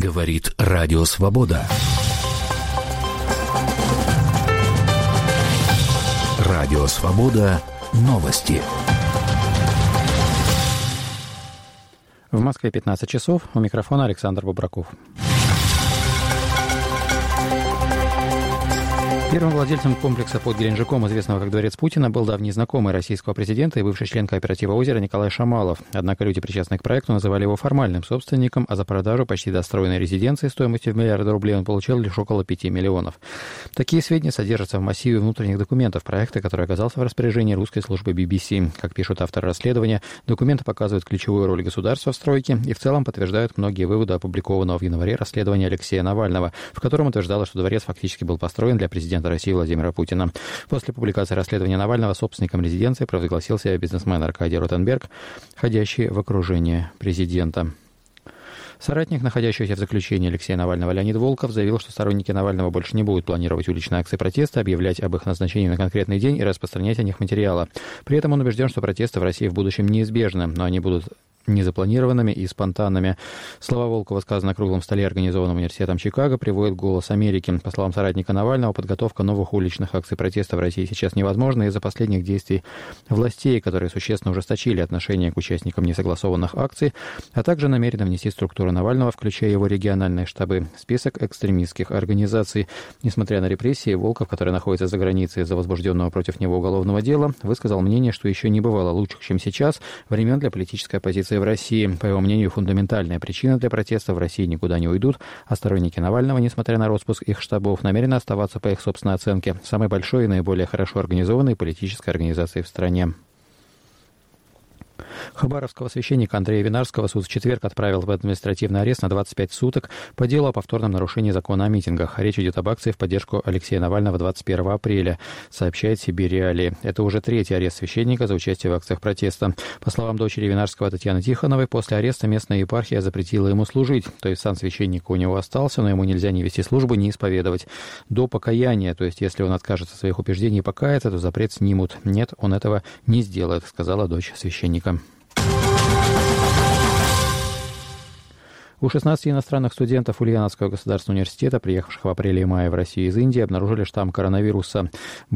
Говорит Радио Свобода. Радио Свобода. Новости. В Москве 15 часов. У микрофона Александр Бобраков. Первым владельцем комплекса под Геленджиком, известного как Дворец Путина, был давний знакомый российского президента и бывший член кооператива «Озеро» Николай Шамалов. Однако люди, причастные к проекту, называли его формальным собственником, а за продажу почти достроенной резиденции стоимостью в миллиарды рублей он получил лишь около 5 миллионов. Такие сведения содержатся в массиве внутренних документов проекта, который оказался в распоряжении русской службы BBC. Как пишут авторы расследования, документы показывают ключевую роль государства в стройке и в целом подтверждают многие выводы опубликованного в январе расследования Алексея Навального, в котором утверждалось, что дворец фактически был построен для президента России Владимира Путина. После публикации расследования Навального собственником резиденции провозгласил себя бизнесмен Аркадий Ротенберг, входящий в окружение президента. Соратник, находящийся в заключении Алексея Навального, Леонид Волков, заявил, что сторонники Навального больше не будут планировать уличные акции протеста, объявлять об их назначении на конкретный день и распространять о них материалы. При этом он убежден, что протесты в России в будущем неизбежны, но они будут незапланированными и спонтанными. Слова Волкова, сказанные на круглом столе, организованном университетом Чикаго, приводит «Голос Америки». По словам соратника Навального, подготовка новых уличных акций протеста в России сейчас невозможна из-за последних действий властей, которые существенно ужесточили отношение к участникам несогласованных акций, а также намерены внести в структуру Навального, включая его региональные штабы, список экстремистских организаций. Несмотря на репрессии, Волков, который находится за границей из-за возбужденного против него уголовного дела, высказал мнение, что еще не бывало лучших, чем сейчас, времен для политической оппозиции в России. По его мнению, фундаментальная причина для протеста: в России никуда не уйдут, а сторонники Навального, несмотря на распуск их штабов, намерены оставаться, по их собственной оценке, самой большой и наиболее хорошо организованной политической организацией в стране. Хабаровского священника Андрея Винарского суд в четверг отправил в административный арест на 25 суток по делу о повторном нарушении закона о митингах. Речь идет об акции в поддержку Алексея Навального 21 апреля, сообщает Сибирь Реалии. Это уже третий арест священника за участие в акциях протеста. По словам дочери Винарского Татьяны Тихоновой, после ареста местная епархия запретила ему служить. То есть сан священника у него остался, но ему нельзя ни вести службу, ни исповедовать. До покаяния, то есть если он откажется от своих убеждений и покается, то запрет снимут. Нет, он этого не сделает, сказала дочь священника. У 16 иностранных студентов Ульяновского государственного университета, приехавших в апреле и мае в Россию из Индии, обнаружили штамм коронавируса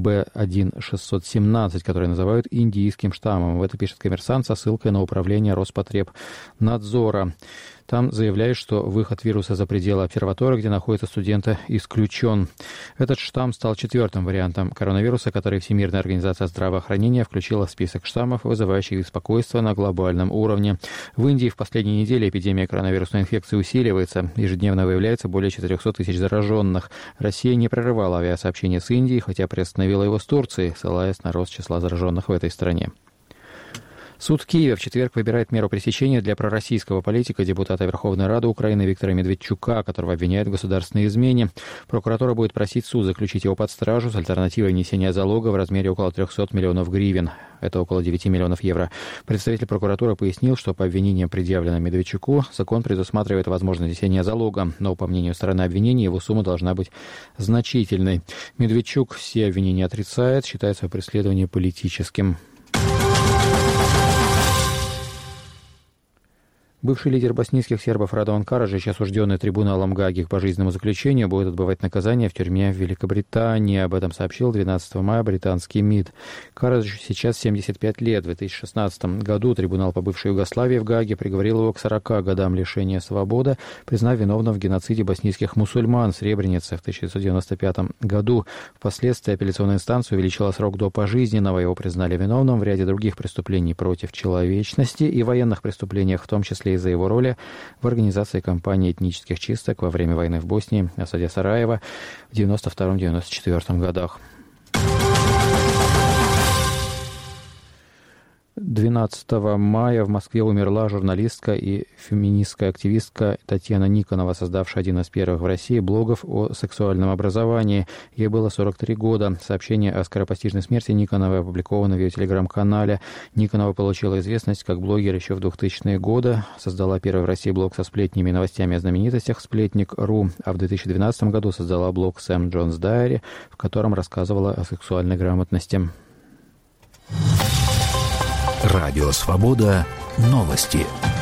B1617, который называют индийским штаммом. В это пишет «Коммерсант» со ссылкой на управление Роспотребнадзора. Там заявляют, что выход вируса за пределы обсерватории, где находятся студенты, исключен. Этот штамм стал четвертым вариантом коронавируса, который Всемирная организация здравоохранения включила в список штаммов, вызывающих беспокойство на глобальном уровне. В Индии в последние недели эпидемия коронавирусной инфекции усиливается. Ежедневно выявляется более 400 тысяч зараженных. Россия не прерывала авиасообщение с Индией, хотя приостановила его с Турцией, ссылаясь на рост числа зараженных в этой стране. Суд в Киеве в четверг выбирает меру пресечения для пророссийского политика, депутата Верховной Рады Украины Виктора Медведчука, которого обвиняют в государственной измене. Прокуратура будет просить суд заключить его под стражу с альтернативой внесения залога в размере около 300 миллионов гривен. Это около 9 миллионов евро. Представитель прокуратуры пояснил, что по обвинениям, предъявленным Медведчуку, закон предусматривает возможность внесения залога, но, по мнению стороны обвинения, его сумма должна быть значительной. Медведчук все обвинения отрицает, считает свое преследование политическим. Бывший лидер боснийских сербов Радован Караджич, осужденный трибуналом Гааги к пожизненному заключению, будет отбывать наказание в тюрьме в Великобритании. Об этом сообщил 12 мая британский МИД. Караджич сейчас 75 лет. В 2016 году трибунал по бывшей Югославии в Гааге приговорил его к 40 годам лишения свободы, признав виновным в геноциде боснийских мусульман в Сребренице в 1995 году. Впоследствии апелляционная инстанция увеличила срок до пожизненного. Его признали виновным в ряде других преступлений против человечности и военных преступлениях, в том числе из-за его роли в организации кампании этнических чисток во время войны в Боснии, осаде Сараева в 1992-1994 годах. 12 мая в Москве умерла журналистка и феминистская активистка Татьяна Никонова, создавшая один из первых в России блогов о сексуальном образовании. Ей было 43 года. Сообщение о скоропостижной смерти Никоновой опубликовано в ее телеграм-канале. Никонова получила известность как блогер еще в 2000-е годы. Создала первый в России блог со сплетнями и новостями о знаменитостях «Сплетник.ру», а в 2012 году создала блог «Сэм Джонс Дайри», в котором рассказывала о сексуальной грамотности. Радио Свобода. Новости.